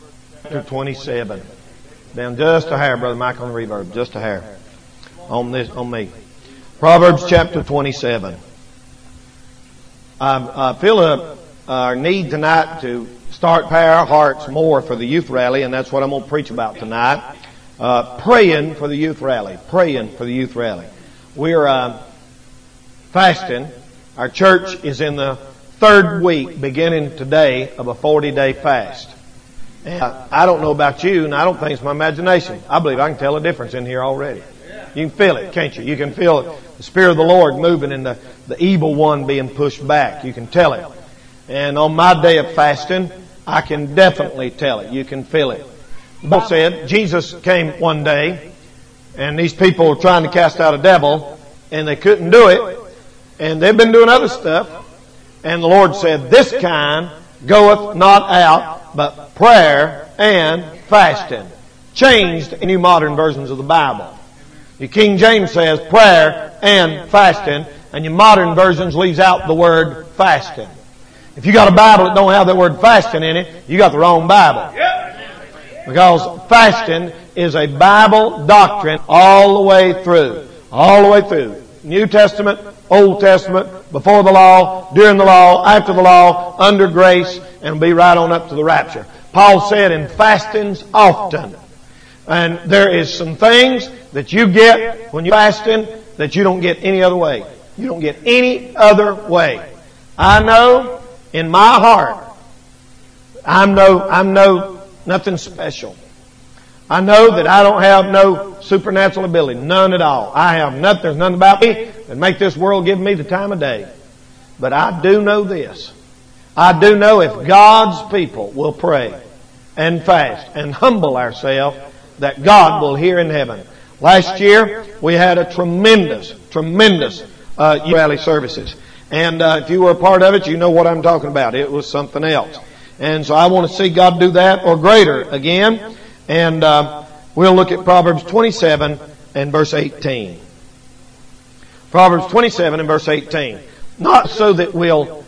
chapter 27. Down just a hair, Brother Mike, on the reverb. Just a hair. On me. Proverbs chapter 27. I feel our need tonight to start prepare our hearts more for the youth rally, and that's what I'm going to preach about tonight. Praying for the youth rally. Praying for the youth rally. We're fasting. Our church is in the third week, beginning today, of a 40-day fast. And I don't know about you, and I don't think it's my imagination. I believe I can tell a difference in here already. You can feel it, can't you? You can feel it. The Spirit of the Lord moving and the evil one being pushed back. You can tell it. And on my day of fasting, I can definitely tell it. You can feel it. The Bible said Jesus came one day, and these people were trying to cast out a devil, and they couldn't do it. And they've been doing other stuff. And the Lord said, "This kind goeth not out, but prayer and fasting." Changed in new modern versions of the Bible. Your King James says prayer and fasting, and your modern versions leaves out the word fasting. If you got a Bible that don't have that word fasting in it, you got the wrong Bible. Because fasting is a Bible doctrine all the way through. All the way through. New Testament, Old Testament, before the law, during the law, after the law, under grace, and be right on up to the rapture. Paul said in fastings often. And there is some things that you get when you're fasting that you don't get any other way. You don't get any other way. I know in my heart, I'm no nothing special. I know that I don't have no supernatural ability. None at all. I have nothing. There's nothing about me that make this world give me the time of day. But I do know this. I do know if God's people will pray and fast and humble ourselves, that God will hear in heaven. Last year, we had a tremendous youth rally services. And if you were a part of it, you know what I'm talking about. It was something else. And so I want to see God do that or greater again. And we'll look at Proverbs 27 and verse 18. Proverbs 27 and verse 18. Not so that we'll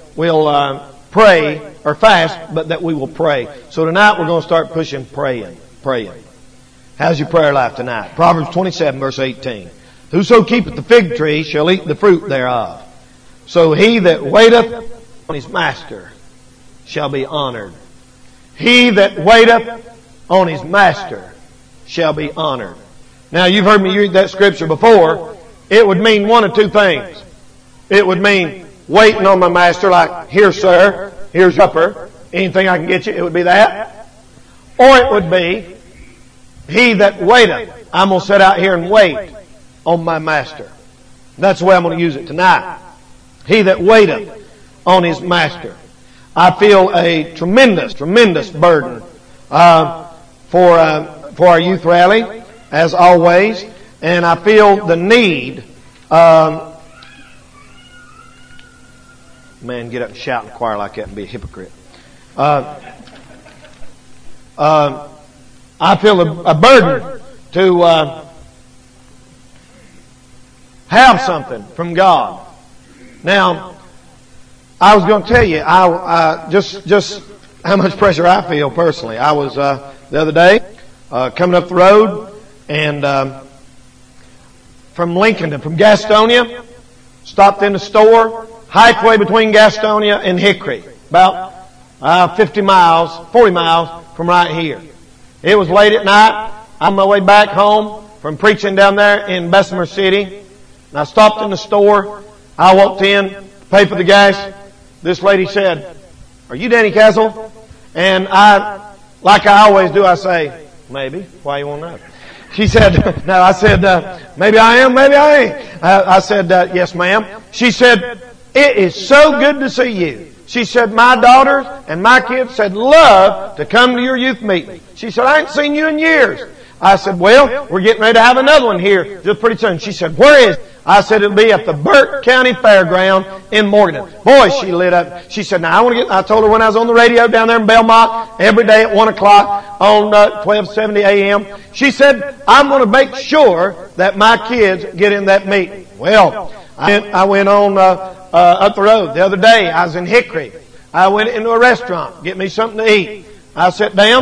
pray or fast, but that we will pray. So tonight we're going to start pushing praying. How's your prayer life tonight? Proverbs 27 verse 18. Whoso keepeth the fig tree shall eat the fruit thereof. So he that waiteth on his master shall be honored. He that waiteth on his master shall be honored. Now you've heard me read that scripture before. It would mean one of two things. It would mean waiting on my master, like, "Here, sir, here's supper. Anything I can get you," it would be that. Or it would be, "He that waiteth," I'm going to sit out here and wait on my master. That's the way I'm going to use it tonight. He that waiteth on his master. I feel a tremendous burden for our youth rally, as always, and I feel the need. Man, get up and shout in the choir like that and be a hypocrite. I feel a burden to have something from God. Now, I was going to tell you, just how much pressure I feel personally. I was the other day coming up the road, and from Lincoln, from Gastonia, stopped in the store halfway between Gastonia and Hickory, about 40 miles from right here. It was late at night. I'm on my way back home from preaching down there in Bessemer City. And I stopped in the store. I walked in to pay for the gas. This lady said, "Are you Danny Castle?" And I, like I always do, I say, "Maybe. Why you want to know?" She said, "No." I said, "Maybe I am, maybe I ain't." I said, "Yes, ma'am." She said, "It is so good to see you." She said, "My daughters and my kids said love to come to your youth meeting." She said, "I ain't seen you in years." I said, "Well, we're getting ready to have another one here just pretty soon." She said, "Where is it?" I said, "It'll be at the Burke County Fairground in Morganton." Boy, she lit up. She said, "Now I told her when I was on the radio down there in Belmont every day at 1 o'clock on 1270 AM. She said, "I'm going to make sure that my kids get in that meeting." Well, I went on up the road. The other day, I was in Hickory. I went into a restaurant, get me something to eat. I sat down.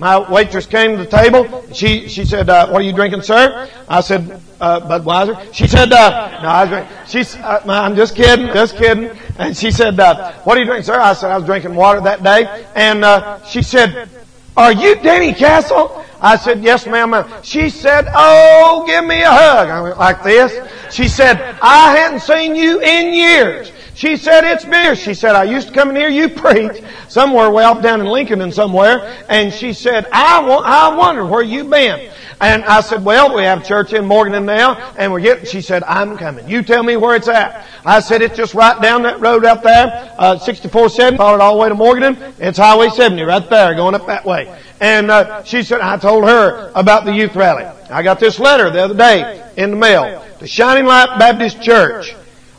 My waitress came to the table. She said, "What are you drinking, sir?" I said, "Budweiser." She said, "No, I was drinking." "I'm just kidding, just kidding." And she said, "What are you drinking, sir?" I said, "I was drinking water that day." And she said, "Are you Danny Castle?" I said, "Yes, ma'am." She said, "Oh, give me a hug." I went like this. She said, "I hadn't seen you in years." She said, "It's beer." She said, "I used to come and hear you preach somewhere way off down in Lincoln and somewhere." And she said, I wonder where you've been." And I said, "Well, we have church in Morgan now, and she said, "I'm coming. You tell me where it's at." I said, "It's just right down that road out there, 6470, followed all the way to Morgan. It's Highway 70 right there, going up that way." And she said, I told her about the youth rally. I got this letter the other day in the mail to Shining Light Baptist Church.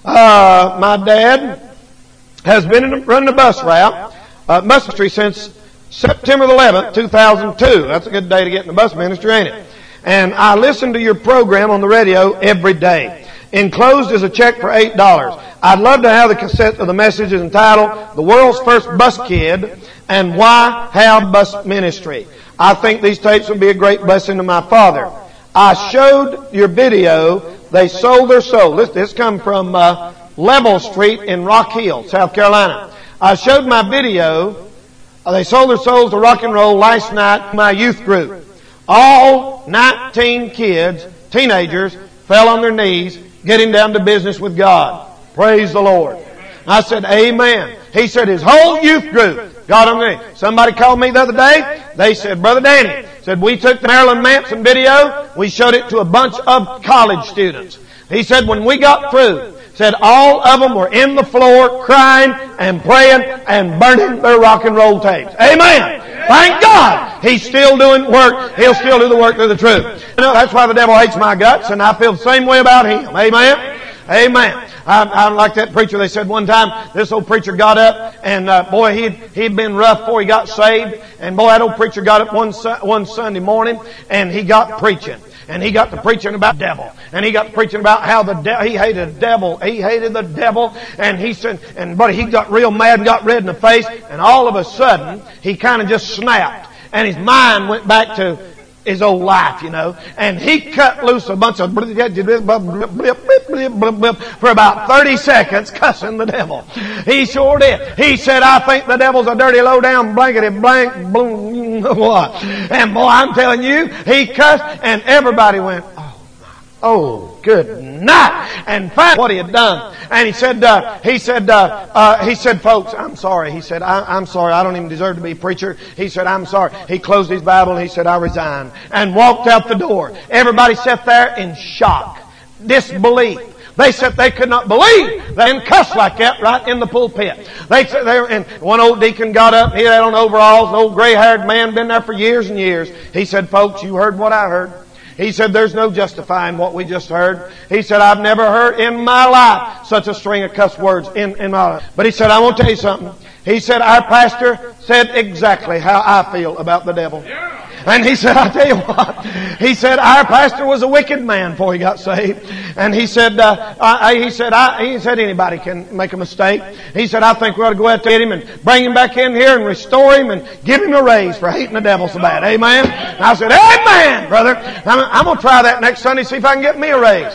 My dad has been running a bus route, bus ministry since September 11th, 2002. That's a good day to get in the bus ministry, ain't it? And I listen to your program on the radio every day. Enclosed is a check for $8. I'd love to have the cassette of the messages entitled "The World's First Bus Kid" and "Why Have Bus Ministry." I think these tapes would be a great blessing to my father. I showed your video. They sold their soul. This come from Level Street in Rock Hill, South Carolina. I showed my video. They sold their souls to rock and roll last night. My youth group, all 19 kids, teenagers, fell on their knees, getting down to business with God. Praise the Lord. I said, "Amen." He said his whole youth group got on their knees. Somebody called me the other day. They said, "Brother Danny," said, "we took the Marilyn Manson video. We showed it to a bunch of college students." He said, "When we got through," said, "all of them were in the floor crying and praying and burning their rock and roll tapes." Amen. Thank God. He's still doing work. He'll still do the work through the truth. You know, that's why the devil hates my guts, and I feel the same way about him. Amen. Amen. I like that preacher. They said one time this old preacher got up and boy, he'd been rough before he got saved. And boy, that old preacher got up one Sunday morning and he got preaching. And he got to preaching about the devil. And he got to preaching about how he hated the devil. He hated the devil. And he said, but he got real mad and got red in the face. And all of a sudden, he kind of just snapped. And his mind went back to his old life, you know. And he cut loose a bunch of for about 30 seconds cussing the devil. He sure did. He said, "I think the devil's a dirty low-down blankety blank, boom, what?" And boy, I'm telling you, he cussed and everybody went, "Oh, good night." And finally, what he had done. And he said, "Folks, I'm sorry." He said, I'm sorry. I don't even deserve to be a preacher." He said, "I'm sorry." He closed his Bible and he said, "I resign," and walked out the door. Everybody sat there in shock, disbelief. They said they could not believe they didn't cuss like that right in the pulpit. And one old deacon got up. He had on overalls, an old gray-haired man, been there for years and years. He said, "Folks, you heard what I heard." He said, "There's no justifying what we just heard." He said, "I've never heard in my life such a string of cuss words in my life." But he said, "I want to tell you something." He said, "Our pastor said exactly how I feel about the devil." And he said, "I tell you what," he said, "our pastor was a wicked man before he got saved." And he said, he said anybody can make a mistake. He said, "I think we ought to go out to get him and bring him back in here and restore him and give him a raise for hating the devil so bad." Amen. And I said, "Amen, brother. I'm going to try that next Sunday, see if I can get me a raise."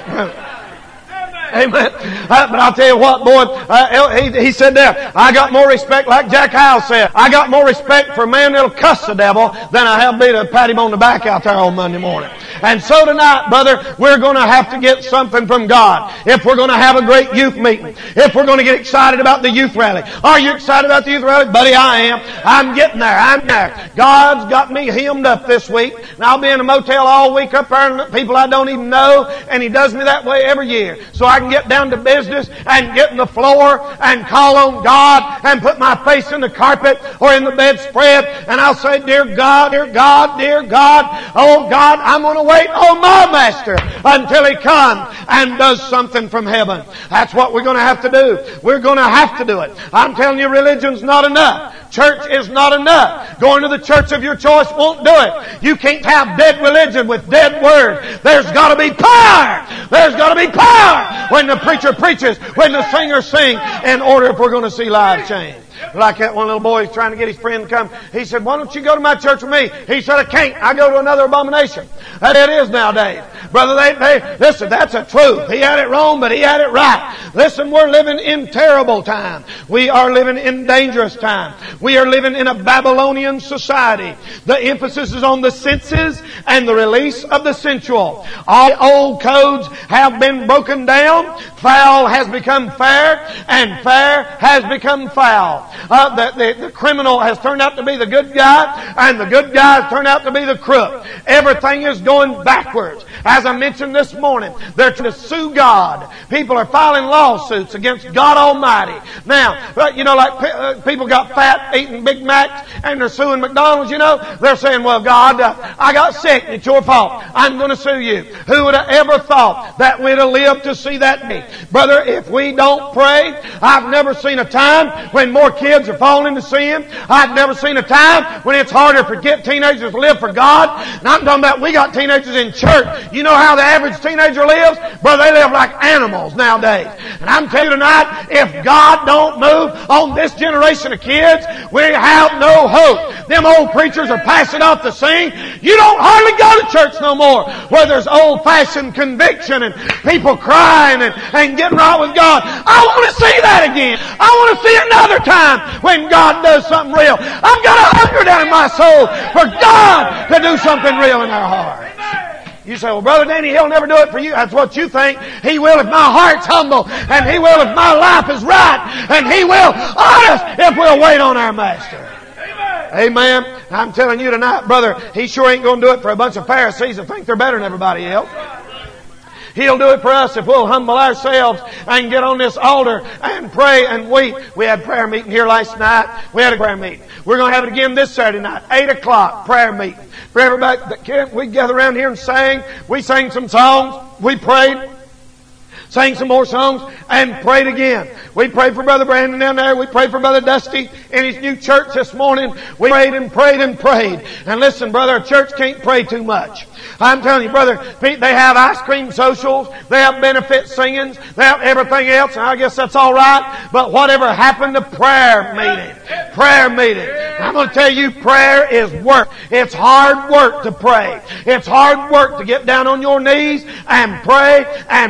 Amen. But I'll tell you what, boy, he said there, "I got more respect," like Jack Howell said, "I got more respect for a man that'll cuss the devil than I have to pat him on the back out there on Monday morning." And so tonight, brother, we're going to have to get something from God if we're going to have a great youth meeting, if we're going to get excited about the youth rally. Are you excited about the youth rally? Buddy, I am. I'm getting there. I'm there. God's got me hemmed up this week, and I'll be in a motel all week up there and people I don't even know, and He does me that way every year. So I can get down to business and get on the floor and call on God and put my face in the carpet or in the bedspread, and I'll say, "Dear God, dear God, dear God, oh God, I'm going to wait on my Master until He comes and does something from heaven." That's what we're going to have to do. We're going to have to do it. I'm telling you, religion's not enough. Church is not enough. Going to the church of your choice won't do it. You can't have dead religion with dead word. There's got to be power. There's got to be power when the preacher preaches, when the singer sings, in order if we're going to see lives change. Like that one little boy is trying to get his friend to come. He said, why don't you go to my church with me? He said, I can't. I go to another abomination. That it is nowadays. Brother, listen, that's a truth. He had it wrong, but he had it right. Listen, we're living in terrible time. We are living in dangerous time. We are living in a Babylonian society. The emphasis is on the senses and the release of the sensual. All the old codes have been broken down. Foul has become fair, and fair has become foul. The criminal has turned out to be the good guy, and the good guy has turned out to be the crook. Everything is going backwards. As I mentioned this morning, they're trying to sue God. People are filing lawsuits against God Almighty. Now, like people got fat eating Big Macs, and they're suing McDonald's, They're saying, well, God, I got sick, and it's your fault. I'm going to sue you. Who would have ever thought that we'd have lived to see that day? Brother, if we don't pray, I've never seen a time when more kids are falling into sin. I've never seen a time when it's harder to get teenagers to live for God. And I'm talking about we got teenagers in church. You know how the average teenager lives? Brother, they live like animals nowadays. And I'm telling you tonight, if God don't move on this generation of kids, we have no hope. Them old preachers are passing off the scene. You don't hardly go to church no more where there's old-fashioned conviction and people crying and getting right with God. I want to see that again. I want to see another time when God does something real. I've got a hunger down in my soul for God to do something real in our hearts. You say, well, Brother Danny, He'll never do it for you. That's what you think. He will if my heart's humble, and He will if my life is right, and He will honest if we'll wait on our Master. Amen. I'm telling you tonight, brother, He sure ain't going to do it for a bunch of Pharisees that think they're better than everybody else. He'll do it for us if we'll humble ourselves and get on this altar and pray and weep. We had prayer meeting here last night. We had a prayer meeting. We're going to have it again this Saturday night, 8 o'clock, prayer meeting. For everybody that can, we gather around here and sang. We sang some songs. We prayed. Sang some more songs and prayed again. We prayed for Brother Brandon down there. We prayed for Brother Dusty in his new church this morning. We prayed and prayed and prayed. And listen, brother, a church can't pray too much. I'm telling you, brother, they have ice cream socials. They have benefit singings. They have everything else. And I guess that's all right. But whatever happened to prayer meeting? Prayer meeting. I'm going to tell you, prayer is work. It's hard work to pray. It's hard work to get down on your knees and pray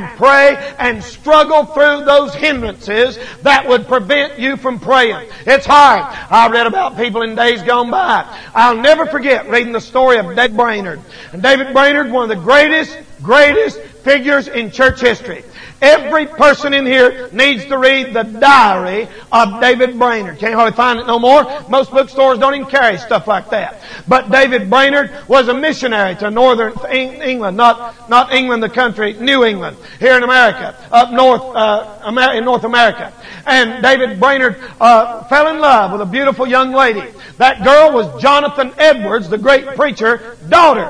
and struggle through those hindrances that would prevent you from praying. It's hard. I read about people in days gone by. I'll never forget reading the story of David Brainerd. And David Brainerd, one of the greatest figures in church history. Every person in here needs to read the diary of David Brainerd. Can't hardly find it no more. Most bookstores don't even carry stuff like that. But David Brainerd was a missionary to northern England, not England the country, New England, here in America, up north, in North America. And David Brainerd fell in love with a beautiful young lady. That girl was Jonathan Edwards, the great preacher, daughter.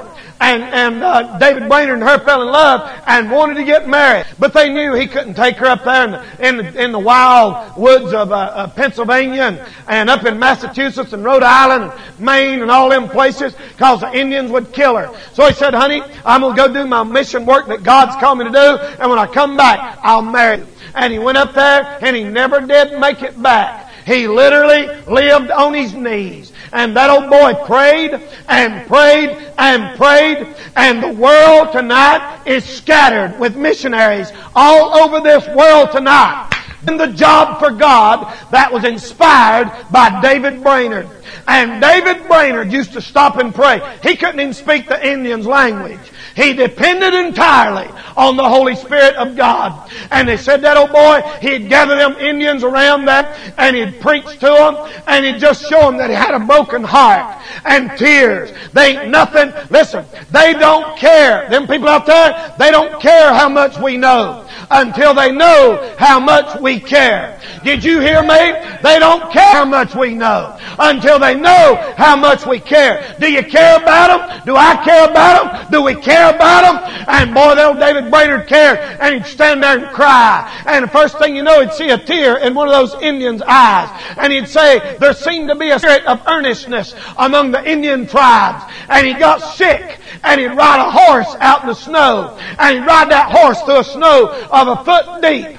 And David Brainerd and her fell in love and wanted to get married. But they knew he couldn't take her up there in the wild woods of Pennsylvania and up in Massachusetts and Rhode Island and Maine and all them places because the Indians would kill her. So he said, honey, I'm going to go do my mission work that God's called me to do, and when I come back, I'll marry you. And he went up there and he never did make it back. He literally lived on his knees. And that old boy prayed and prayed and prayed. And the world tonight is scattered with missionaries all over this world tonight. And the job for God that was inspired by David Brainerd. And David Brainerd used to stop and pray. He couldn't even speak the Indians' language. He depended entirely on the Holy Spirit of God. And they said that old boy, he'd gather them Indians around that and he'd preach to them and he'd just show them that he had a broken heart and tears. They ain't nothing. Listen, they don't care. Them people out there, they don't care how much we know until they know how much we care. Did you hear me? They don't care how much we know until they know how much we care. Do you care about them? Do I care about them? Do we care about them? And boy, that old David Brainerd cared. And he'd stand there and cry. And the first thing you know, he'd see a tear in one of those Indians' eyes. And he'd say, there seemed to be a spirit of earnestness among the Indian tribes. And he got sick. And he'd ride a horse out in the snow. And he'd ride that horse through a snow of a foot deep.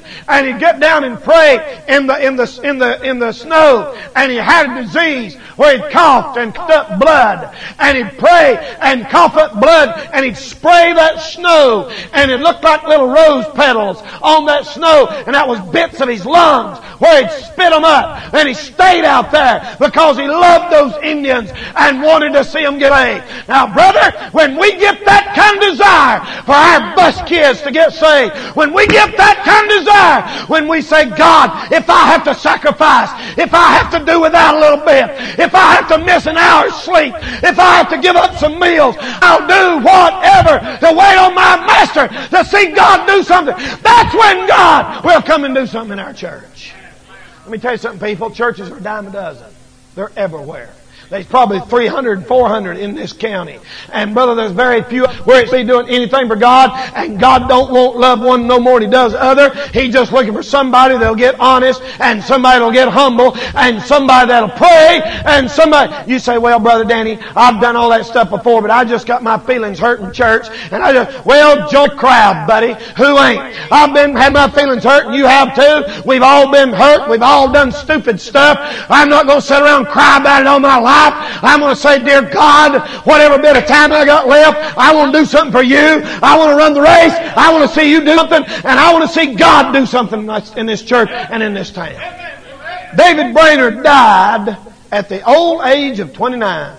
and he'd get down and pray in the snow, and he had a disease where he'd coughed and coughed up blood, and he'd pray and cough up blood, and he'd spray that snow, and it looked like little rose petals on that snow, and that was bits of his lungs where he'd spit them up, and he stayed out there because he loved those Indians and wanted to see them get saved. Now, brother, when we get that kind of desire for our bus kids to get saved, when we get that kind of desire, when we say, God, if I have to sacrifice, if I have to do without a little bit, if I have to miss an hour's sleep, if I have to give up some meals, I'll do whatever to wait on my master to see God do something. That's when God will come and do something in our church. Let me tell you something, people. Churches are a dime a dozen. They're everywhere. There's probably 300, 400 in this county. And brother, there's very few where it's doing anything for God. And God don't want love one no more than He does the other. He's just looking for somebody that'll get honest, and somebody that'll get humble, and somebody that'll pray, and somebody... You say, well, Brother Danny, I've done all that stuff before, but I just got my feelings hurt in church. And I just... Well, join the crowd, buddy. Who ain't? I've had my feelings hurt, and you have too. We've all been hurt. We've all done stupid stuff. I'm not going to sit around and cry about it all my life. I'm going to say, dear God, whatever bit of time I got left, I want to do something for you. I want to run the race. I want to see you do something. And I want to see God do something in this church and in this town. David Brainerd died at the old age of 29.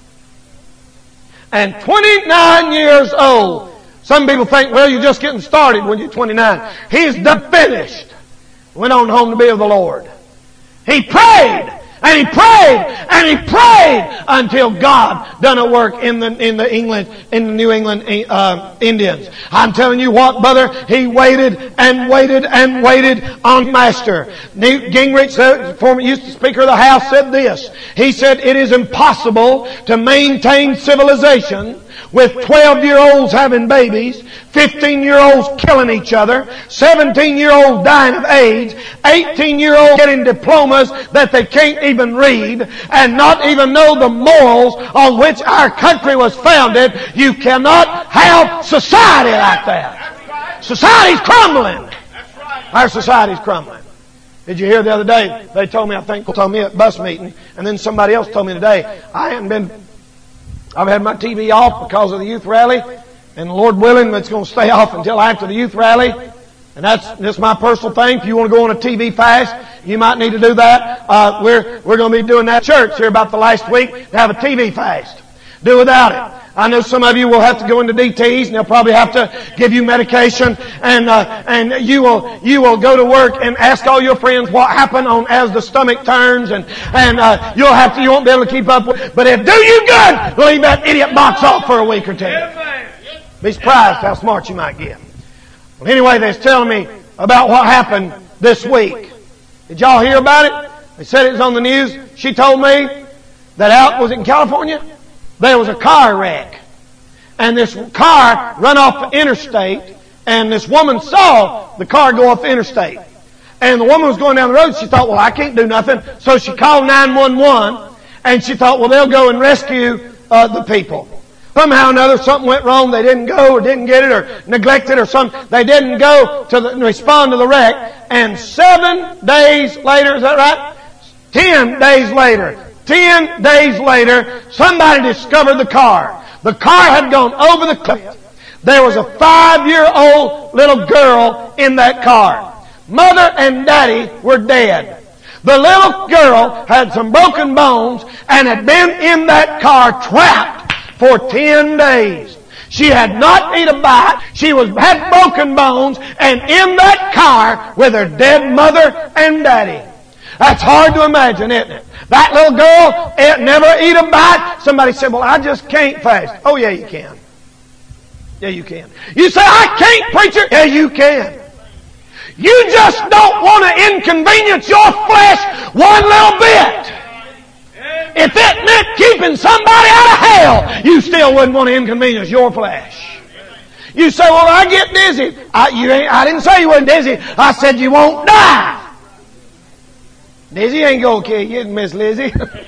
And 29 years old. Some people think, well, you're just getting started when you're 29. He's done finished. Went on home to be with the Lord. He prayed. And he prayed, and he prayed until God done a work in the New England Indians. I'm telling you what, brother, he waited and waited and waited on Master. Newt Gingrich, the former youth speaker of the House, said this. He said, it is impossible to maintain civilization with 12-year-olds having babies, 15-year-olds killing each other, 17-year-olds dying of AIDS, 18-year-olds getting diplomas that they can't even read, and not even know the morals on which our country was founded. You cannot have society like that. Society's crumbling. Our society's crumbling. Did you hear the other day? They told me, I think they told me at bus meeting, and then somebody else told me today, I've had my TV off because of the youth rally, and Lord willing, it's going to stay off until after the youth rally. And that's just my personal thing. If you want to go on a TV fast, you might need to do that. We're going to be doing that at church here about the last week to have a TV fast. Do without it. I know some of you will have to go into DTs, and they'll probably have to give you medication, and you will go to work and ask all your friends what happened as the stomach turns, and you won't be able to keep up with it. But it do you good to leave that idiot box off for a week or two. Be surprised how smart you might get. Well, anyway, they're telling me about what happened this week. Did y'all hear about it? They said it was on the news. She told me that was it in California? There was a car wreck. And this car run off the interstate, and this woman saw the car go off the interstate. And the woman was going down the road. She thought, well, I can't do nothing. So she called 911, and she thought, well, they'll go and rescue the people. Somehow or another, something went wrong. They didn't go or didn't get it or neglected or something. They didn't go to respond to the wreck. And 7 days later, is that right? 10 days later. 10 days later, somebody discovered the car. The car had gone over the cliff. There was a 5-year-old little girl in that car. Mother and daddy were dead. The little girl had some broken bones and had been in that car trapped for 10 days. She had not eaten a bite. She had broken bones and in that car with her dead mother and daddy. That's hard to imagine, isn't it? That little girl never eat a bite. Somebody said, well, I just can't fast. Oh, yeah, you can. Yeah, you can. You say, I can't, preacher. Yeah, you can. You just don't want to inconvenience your flesh one little bit. If it meant keeping somebody out of hell, you still wouldn't want to inconvenience your flesh. You say, well, I get dizzy. I didn't say you wasn't dizzy. I said you won't die. Dizzy ain't gonna kill you, Miss Lizzie.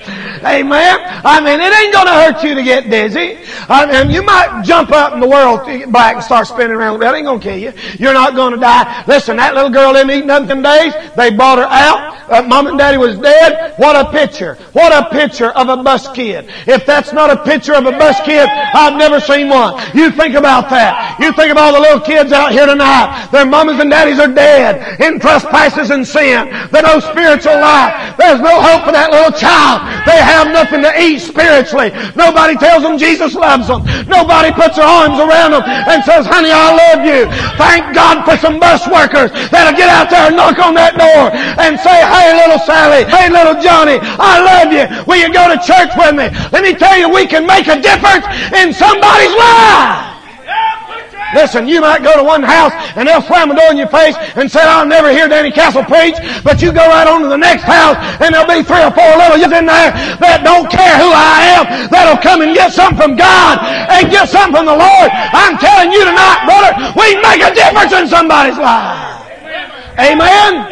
Amen. I mean, it ain't gonna hurt you to get dizzy. I mean, you might jump up in the world back and start spinning around. That ain't gonna kill you. You're not gonna die. Listen, that little girl didn't eat nothing days. They brought her out. Mom and Daddy was dead. What a picture. What a picture of a bus kid. If that's not a picture of a bus kid, I've never seen one. You think about that. You think of all the little kids out here tonight. Their mamas and daddies are dead in trespasses and sin. They know spiritual life. There's no hope for that little child. They have nothing to eat spiritually. Nobody tells them Jesus loves them. Nobody puts their arms around them and says, honey, I love you. Thank God for some bus workers that'll get out there and knock on that door and say, hey, little Sally, hey, little Johnny, I love you. Will you go to church with me? Let me tell you, we can make a difference in somebody's life. Listen, you might go to one house and they'll slam the door in your face and say, I'll never hear Danny Castle preach. But you go right on to the next house and there'll be 3 or 4 little youths in there that don't care who I am, that'll come and get something from God and get something from the Lord. I'm telling you tonight, brother, we make a difference in somebody's life. Amen?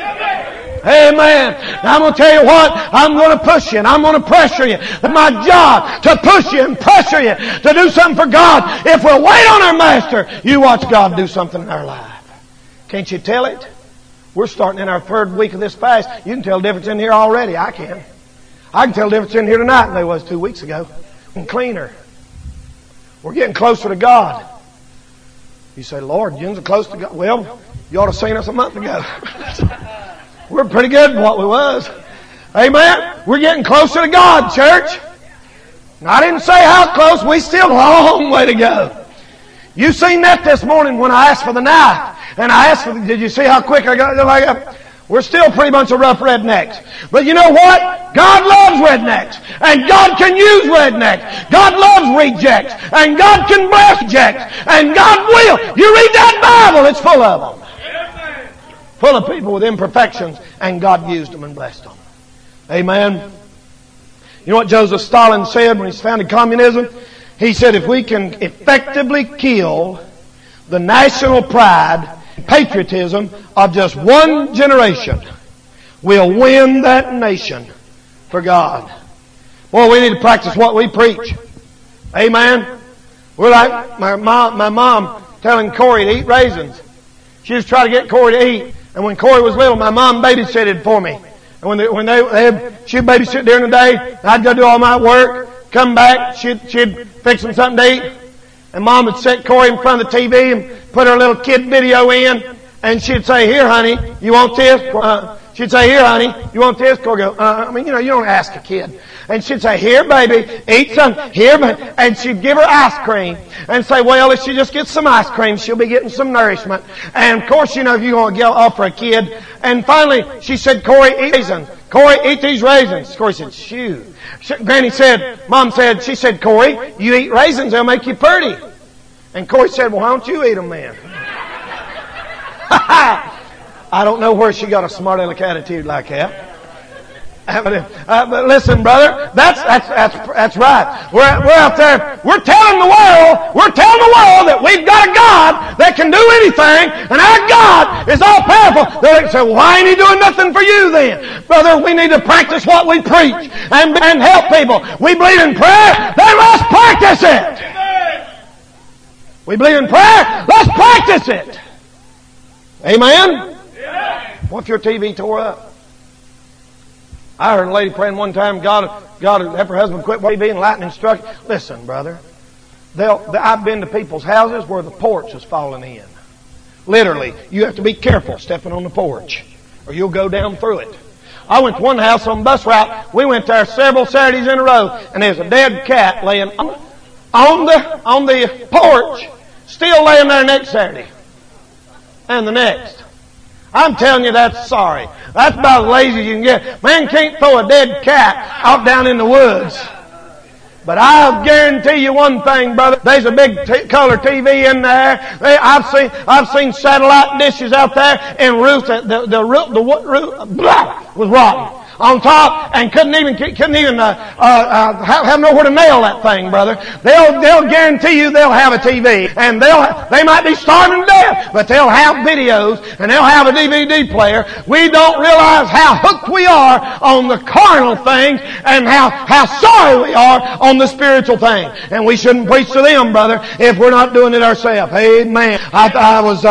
Amen. Now I'm going to tell you what, I'm going to push you and I'm going to pressure you. It's my job to push you and pressure you to do something for God. If we'll wait on our Master, you watch God do something in our life. Can't you tell it? We're starting in our 3rd week of this fast. You can tell the difference in here already. I can. I can tell the difference in here tonight than there was 2 weeks ago. I'm cleaner. We're getting closer to God. You say, Lord, you're close to God. Well, you ought to have seen us a month ago. We're pretty good in what we was. Amen? We're getting closer to God, church. I didn't say how close. We still a long way to go. You seen that this morning when I asked for the knife. And I asked for did you see how quick I got it? We're still a pretty bunch of rough rednecks. But you know what? God loves rednecks. And God can use rednecks. God loves rejects. And God can bless rejects. And God will. You read that Bible, it's full of them. Full of people with imperfections, and God used them and blessed them. Amen. You know what Joseph Stalin said when he founded communism? He said, if we can effectively kill the national pride and patriotism of just one generation, we'll win that nation for God. Boy, we need to practice what we preach. Amen. We're like my mom telling Corey to eat raisins. She was trying to get Corey to eat. And when Corey was little, my mom babysitted for me. And she'd babysit during the day, I'd go do all my work, come back, she'd fix him something to eat. And Mom would set Corey in front of the TV and put her little kid video in. And she'd say, here, honey, you want this? She'd say, here, honey, you want this? Corey would go, you don't ask a kid. And she'd say, here, baby, eat some. Here, baby. And she'd give her ice cream. And say, well, if she just gets some ice cream, she'll be getting some nourishment. And of course, if you're going to offer a kid. And finally, she said, Corey, eat raisins. Corey, eat these raisins. Corey said, shoo. Mom said, she said, Corey, you eat raisins, they'll make you pretty. And Corey said, well, why don't you eat them then? I don't know where she got a smart aleck attitude like that. But listen, brother, that's right. We're out there. We're telling the world that we've got a God that can do anything, and our God is all powerful. They say, well, why ain't He doing nothing for you then? Brother, we need to practice what we preach and help people. We believe in prayer, then let's practice it. We believe in prayer, let's practice it. Amen? What if your TV tore up? I heard a lady praying one time, God have her husband quit TV and lightning struck. Listen, brother, I've been to people's houses where the porch has fallen in. Literally, you have to be careful stepping on the porch, or you'll go down through it. I went to one house on bus route. We went there several Saturdays in a row, and there's a dead cat laying on the porch, still laying there next Saturday, and the next. I'm telling you, that's sorry. That's about as lazy as you can get. Man can't throw a dead cat out down in the woods. But I'll guarantee you one thing, brother. There's a big color TV in there. I've seen satellite dishes out there, and roof the roof was rotten. on top and couldn't even have nowhere to nail that thing, brother. They'll guarantee you they'll have a TV, and they might be starving to death, but they'll have videos and they'll have a DVD player. We don't realize how hooked we are on the carnal things and how sorry we are on the spiritual thing. And we shouldn't preach to them, brother, if we're not doing it ourselves. Amen. I was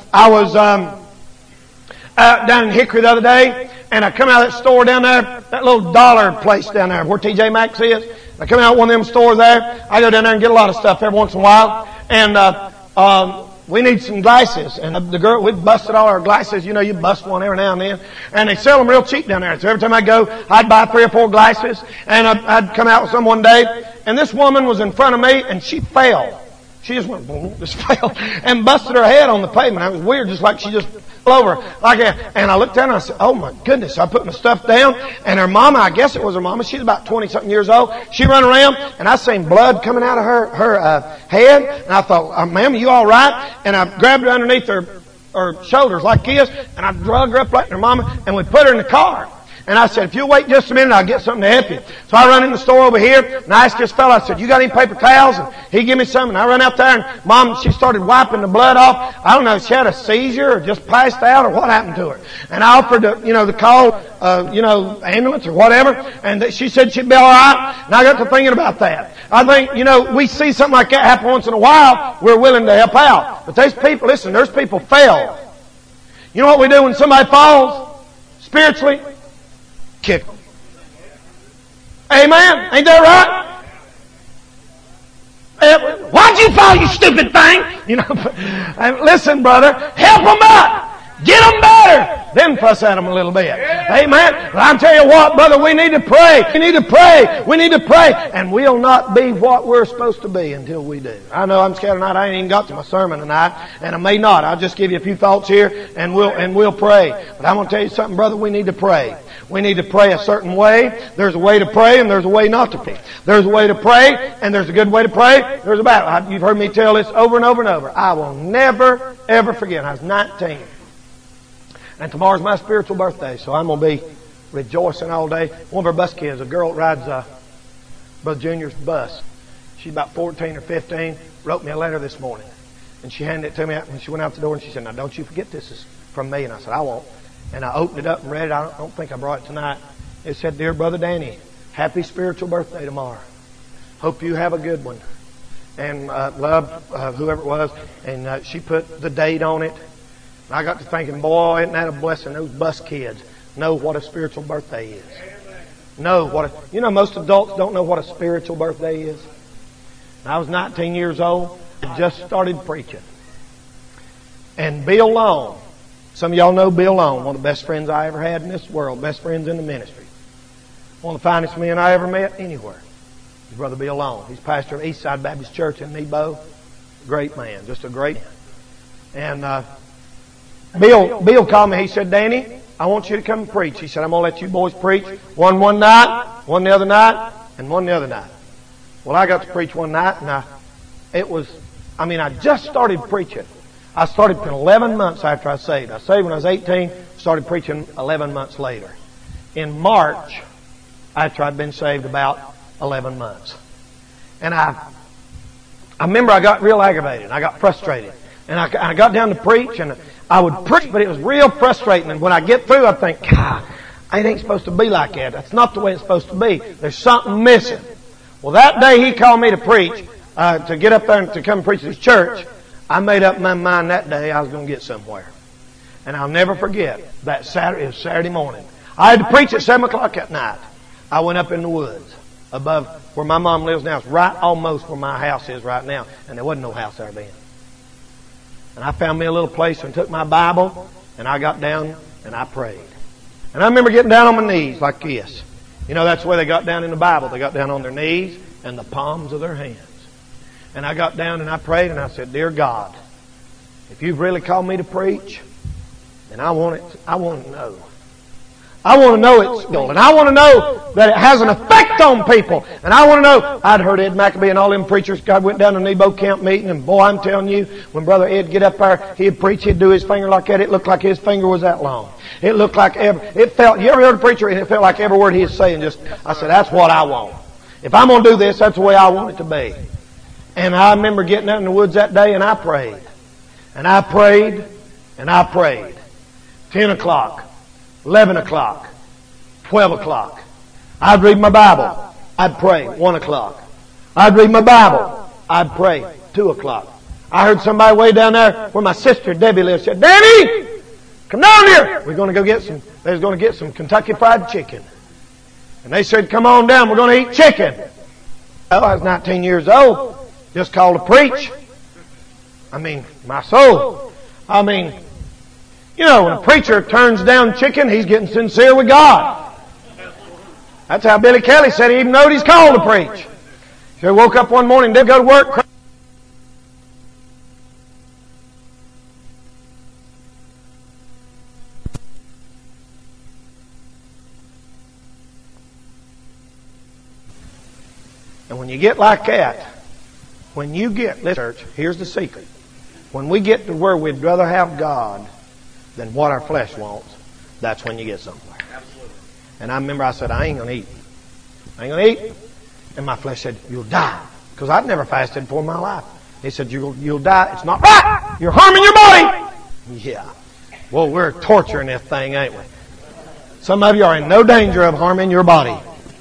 down in Hickory the other day, and I come out of that store down there, that little dollar place down there where TJ Maxx is. I come out of one of them stores there. I go down there and get a lot of stuff every once in a while. And we need some glasses. And the girl, we busted all our glasses. You know, you bust one every now and then. And they sell them real cheap down there. So every time I go, I'd buy 3 or 4 glasses. And I'd come out with some one day. And this woman was in front of me, and she fell. She just went, boom, just fell, and busted her head on the pavement. It was weird, just like she just fell over like that. And I looked down and I said, oh my goodness. So I put my stuff down, and her mama, I guess it was her mama, she's about 20-something years old. She run around, and I seen blood coming out of her head. And I thought, ma'am, are you all right? And I grabbed her underneath her shoulders like this, and I drug her up like her mama, and we put her in the car. And I said, if you'll wait just a minute, I'll get something to help you. So I run in the store over here, and I asked this fellow, I said, you got any paper towels? And he gave me some, and I run out there, and Mom, she started wiping the blood off. I don't know if she had a seizure or just passed out or what happened to her. And I offered to call, ambulance or whatever, and she said she'd be alright. And I got to thinking about that. I think, we see something like that happen once in a while, we're willing to help out. But there's people fail. You know what we do when somebody falls? Spiritually? Kick. Amen? Ain't that right? Why'd you fall, you stupid thing? Listen, brother, help them up. Get them better. Then fuss at them a little bit. Amen? But I'm telling you what, brother, we need to pray. We need to pray. We need to pray. And we'll not be what we're supposed to be until we do. I know I'm scared tonight. I ain't even got to my sermon tonight. And I may not. I'll just give you a few thoughts here and we'll pray. But I'm going to tell you something, brother. We need to pray. We need to pray a certain way. There's a way to pray and there's a way not to pray. There's a way to pray and there's a good way to pray. There's a bad. You've heard me tell this over and over and over. I will never, ever forget. I was 19. And tomorrow's my spiritual birthday, so I'm going to be rejoicing all day. One of our bus kids, a girl that rides Brother Junior's bus. She's about 14 or 15, wrote me a letter this morning. And she handed it to me when she went out the door, and she said, now don't you forget this is from me. And I said, I won't. And I opened it up and read it. I don't think I brought it tonight. It said, Dear Brother Danny, happy spiritual birthday tomorrow. Hope you have a good one. And love whoever it was. And she put the date on it. And I got to thinking, boy, isn't that a blessing? Those bus kids know what a spiritual birthday is. Most adults don't know what a spiritual birthday is. And I was 19 years old. I just started preaching. And Bill Long, some of y'all know Bill Long, one of the best friends I ever had in this world, best friends in the ministry. One of the finest men I ever met anywhere. His brother Bill Long. He's pastor of Eastside Baptist Church in Nebo. Great man, just a great man. And Bill called me. He said, Danny, I want you to come and preach. He said, I'm going to let you boys preach. One night, one the other night, and one the other night. Well, I got to preach one night, and I just started preaching. I started 11 months after I saved. I saved when I was 18, started preaching 11 months later. In March, after I'd been saved about 11 months. And I remember I got real aggravated. I got frustrated. And I got down to preach, and I would preach, but it was real frustrating. And when I get through, I think, God, it ain't supposed to be like that. That's not the way it's supposed to be. There's something missing. Well, that day he called me to preach, to get up there and to come preach at his church. I made up my mind that day I was going to get somewhere. And I'll never forget that Saturday. It was Saturday morning. I had to preach at 7 o'clock at night. I went up in the woods above where my mom lives now. It's right almost where my house is right now. And there wasn't no house there then. And I found me a little place and took my Bible and I got down and I prayed. And I remember getting down on my knees like this. That's the way they got down in the Bible. They got down on their knees and the palms of their hands. And I got down and I prayed and I said, Dear God, if you've really called me to preach, then I want to know. I want to know it's real. And I want to know that it has an effect on people. And I want to know, I'd heard Ed Maccabee and all them preachers. God went down to Nebo Camp meeting, and boy, I'm telling you, when Brother Ed get up there, he'd preach, he'd do his finger like that. It looked like his finger was that long. It looked like you ever heard a preacher and it felt like every word he was saying I said, that's what I want. If I'm going to do this, that's the way I want it to be. And I remember getting out in the woods that day and I prayed. And I prayed and I prayed. 10 o'clock, 11 o'clock, 12 o'clock. I'd read my Bible. I'd pray. 1 o'clock. I'd read my Bible. I'd pray. 2 o'clock. I heard somebody way down there where my sister Debbie lives said, Danny, come down here. They was going to get some Kentucky Fried Chicken. And they said, come on down. We're going to eat chicken. Well, I was 19 years old. Just called to preach. My soul. When a preacher turns down chicken, he's getting sincere with God. That's how Billy Kelly said he even knowed he's called to preach. He woke up one morning, didn't go to work. And when you get like that, listen, church, here's the secret. When we get to where we'd rather have God than what our flesh wants, that's when you get somewhere. Absolutely. And I remember I said, I ain't going to eat. I ain't going to eat. And my flesh said, you'll die. Because I'd never fasted before in my life. He said, you'll die. It's not right. You're harming your body. Yeah. Well, we're torturing this thing, ain't we? Some of you are in no danger of harming your body.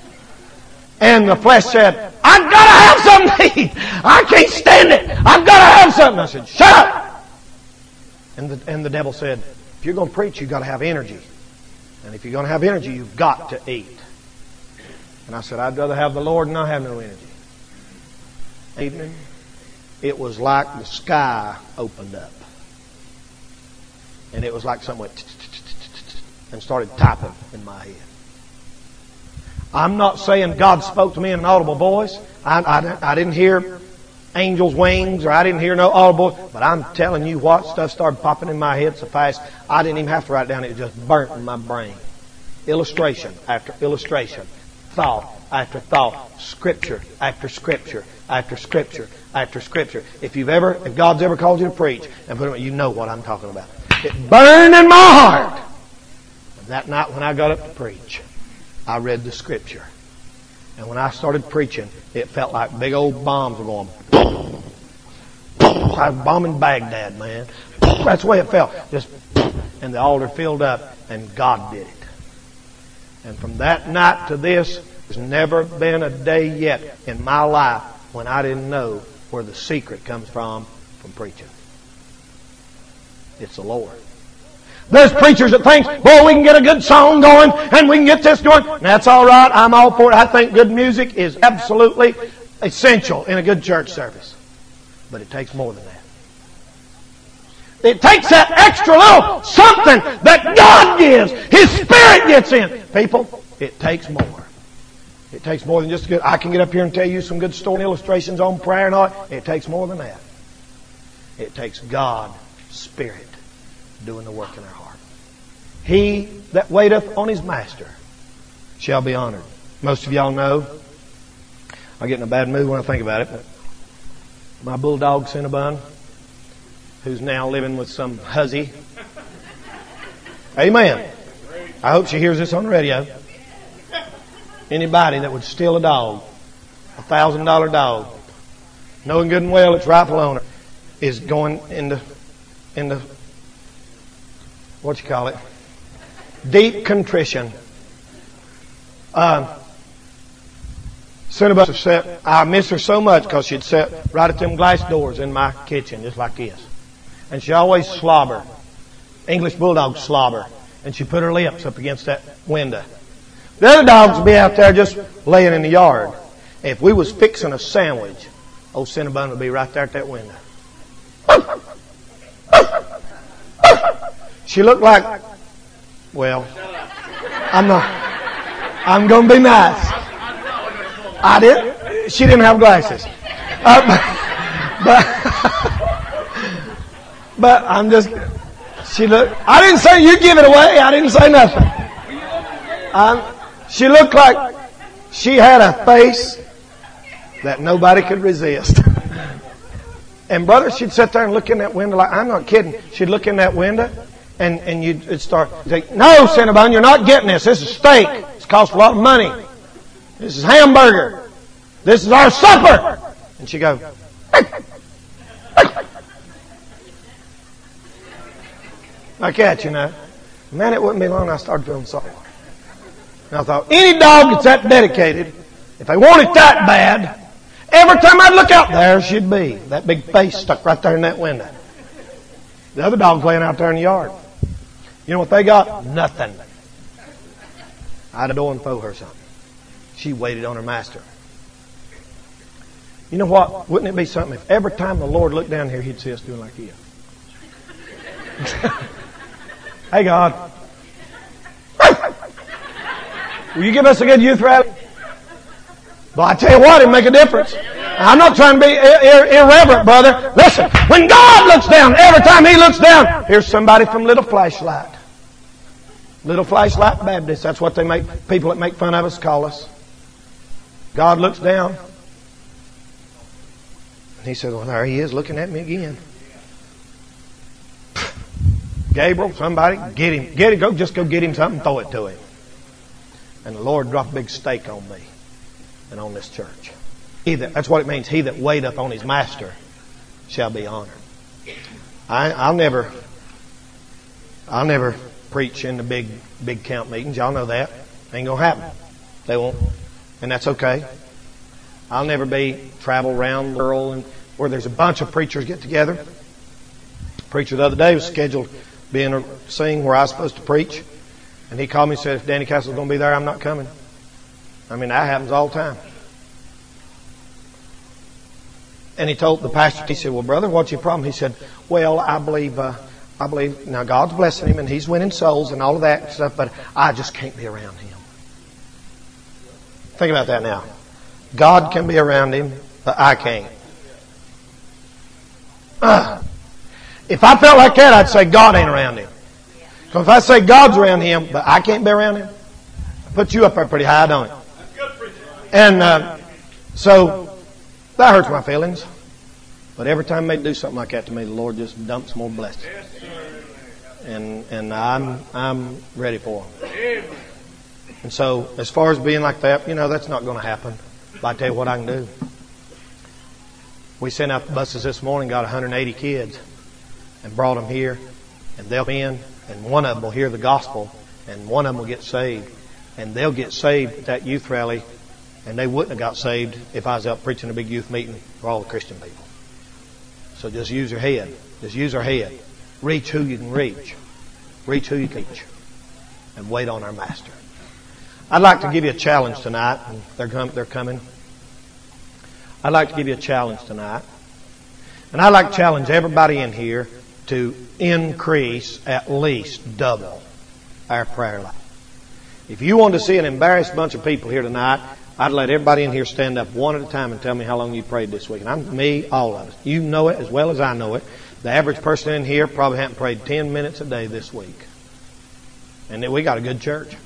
And the flesh said, I've got to have something to eat. I can't stand it. I've got to have something. I said, shut up. And the devil said, if you're going to preach, you've got to have energy. And if you're going to have energy, you've got to eat. And I said, I'd rather have the Lord than not have no energy. Evening, it was like the sky opened up. And it was like something went and started typing in my head. I'm not saying God spoke to me in an audible voice. I didn't hear angels' wings, or I didn't hear no audible voice. But I'm telling you what, stuff started popping in my head so fast, I didn't even have to write it down. It just burnt in my brain. Illustration after illustration. Thought after thought. Scripture after scripture after scripture after scripture. If God's ever called you to preach, you know what I'm talking about. It burned in my heart. And that night when I got up to preach, I read the Scripture. And when I started preaching, it felt like big old bombs were going boom. I was bombing Baghdad, man. That's the way it felt. Just and the altar filled up, and God did it. And from that night to this, there's never been a day yet in my life when I didn't know where the secret comes from preaching. It's the Lord. There's preachers that think, boy, we can get a good song going and we can get this going. And that's all right. I'm all for it. I think good music is absolutely essential in a good church service. But it takes more than that. It takes that extra little something that God gives. His Spirit gets in. People, it takes more. It takes more than just good. I can get up here and tell you some good story illustrations on prayer and all. It takes more than that. It takes God's Spirit doing the work in our heart. He that waiteth on his master shall be honored. Most of y'all know, I get in a bad mood when I think about it, but my bulldog Cinnabon, who's now living with some hussy. Amen. I hope she hears this on the radio. Anybody that would steal a dog, $1,000 dog, knowing good and well its rightful owner, is going into what you call it? Deep contrition. Cinnabon sat. I miss her so much because she'd sit right at them glass doors in my kitchen, just like this, and she always slobber, English bulldog slobber, and she put her lips up against that window. The other dogs would be out there just laying in the yard. If we was fixing a sandwich, old Cinnabon would be right there at that window. She looked like, well, I'm going to be nice. She didn't have glasses. But I'm just, she looked, I didn't say you give it away. I didn't say nothing. She looked like she had a face that nobody could resist. And brother, she'd sit there and look in that window like, I'm not kidding. She'd look in that window and you'd start saying, no, Cinnabon, you're not getting this. This is steak. It's cost a lot of money. This is hamburger. This is our supper. And she'd go, like that, you know. Man, it wouldn't be long I started feeling sorry. And I thought, any dog that's that dedicated, if they want it that bad, every time I'd look out, there she'd be. That big face stuck right there in that window. The other dog's laying out there in the yard. You know what they got? Nothing. I had to go and throw her something. She waited on her master. You know what? Wouldn't it be something if every time the Lord looked down here, He'd see us doing like He is? Hey, God. Will you give us a good youth rally? Well, I tell you what, it'll make a difference. I'm not trying to be irreverent, brother. Listen, when God looks down, every time He looks down, here's somebody from Little Flashlight. Little Flashlight Baptist. That's what people that make fun of us call us. God looks down. And He said, well, there He is looking at me again. Gabriel, somebody, get him. Get him. Just go get him something and throw it to him. And the Lord dropped a big stake on me and on this church. That's what it means. He that waiteth on his master shall be honored. I'll never preach in the big camp meetings. Y'all know that. Ain't gonna happen. They won't. And that's okay. I'll never travel around the world and where there's a bunch of preachers get together. The preacher the other day was scheduled to sing where I was supposed to preach. And he called me and said, if Danny Castle's going to be there, I'm not coming. I mean, that happens all the time. And he told the pastor, he said, well, brother, what's your problem? He said, well, I believe now God's blessing him and he's winning souls and all of that stuff, but I just can't be around him. Think about that now. God can be around him, but I can't. If I felt like that, I'd say God ain't around him. So if I say God's around him, but I can't be around him, I put you up there pretty high, don't it? And so that hurts my feelings. But every time they do something like that to me, the Lord just dumps more blessings. And I'm ready for them. And so as far as being like that, that's not going to happen. But I tell you what I can do. We sent out the buses this morning, got 180 kids, and brought them here, and they'll be in. And one of them will hear the gospel, and one of them will get saved. And they'll get saved at that youth rally, and they wouldn't have got saved if I was out preaching a big youth meeting for all the Christian people. So just use your head. Just use our head. Reach who you can reach. Reach who you can reach. And wait on our Master. I'd like to give you a challenge tonight. And they're coming. I'd like to give you a challenge tonight. And I'd like to challenge everybody in here to increase at least double our prayer life. If you want to see an embarrassed bunch of people here tonight, I'd let everybody in here stand up one at a time and tell me how long you prayed this week. And all of us. You know it as well as I know it. The average person in here probably hasn't prayed 10 minutes a day this week. And we got a good church.